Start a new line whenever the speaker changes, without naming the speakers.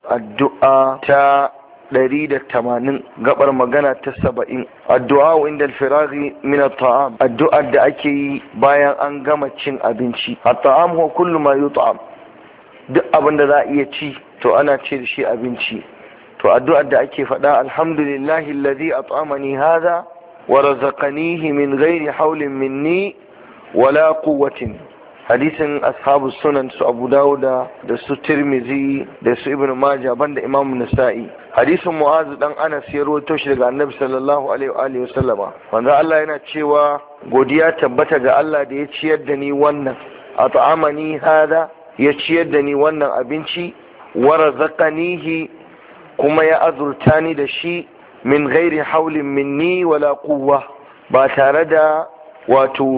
addu'a ta 180 gabar magana ta 70. Addu'a inda alfiraghi min at-ta'am, addu'ar da ake yi bayan an gama cin abinci. At-ta'am huwa kullu ma yut'am, duk abin da za a iya ci to ana ce da shi abinci. To addu'ar da ake faɗa, alhamdulillahi alladhi at'amani hadha wa razaqanihi min ghairi hawlin minni wala quwwatin. Hadisin ashabu sunan su Abu Dawuda da su Tirmizi da su Ibn Majah banda Imam Nasa'i. Hadisin Mu'az dan Anas ya rawaito shi daga Annabi sallallahu alaihi wa sallama. Wanda Allah yana cewa godiya tabbata ga Allah da ya ciyar da ni wannan, at'amani hada, ya ciyar da ni wannan abinci, wa razaqanihi, kuma ya azurta ni da shi, min ghairi haulin minni wala quwwa, ba tare da wato